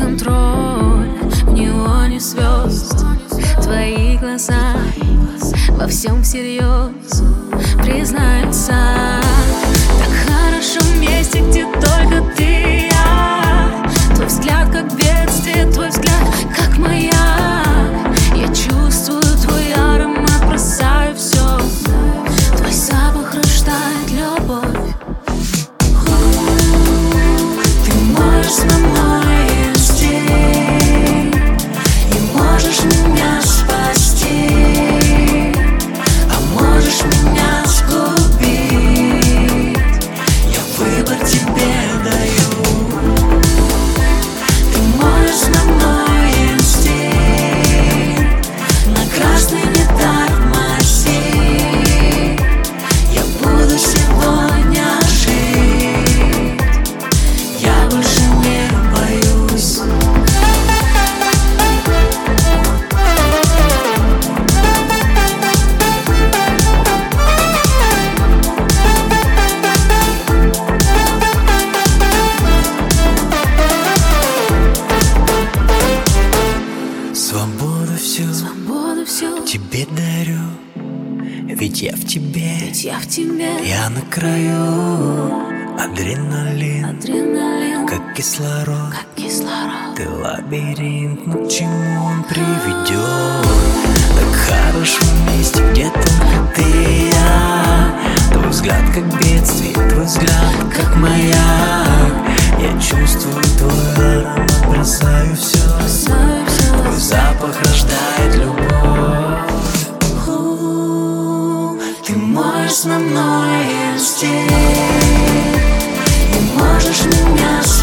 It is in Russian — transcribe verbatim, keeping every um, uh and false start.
контроль в неоне звезд. Твои глаза во всем всерьез признаются. Так хорошо вместе, где только ты и я. Твой взгляд как бедствие, твой взгляд как маяк. Я чувствую твой аромат, бросаю все. Твой запах рождает любовь. Ты можешь со мной инстинкт и можешь меня спасти, а можешь меня сгубить. Я выбор тебе даю. Ты можешь со мной инстинкт на красный не тормози. Я буду сегодня жить, я больше не боюсь. Свободу всю, Свободу всю тебе дарю, ведь я в тебе, ведь я в тебе. я на краю. Адреналин, Адреналин как кислород, как кислород. ты лабиринт, но к чему он приведет? Так хорошо вместе, где только ты и я. Твой взгляд как бедствие, твой взгляд как маяк. Я чувствую твой аромат, бросаю все. Бросаю всё. Твой запах рождает любовь. У, Ты можешь со мной инстинкт и можешь меня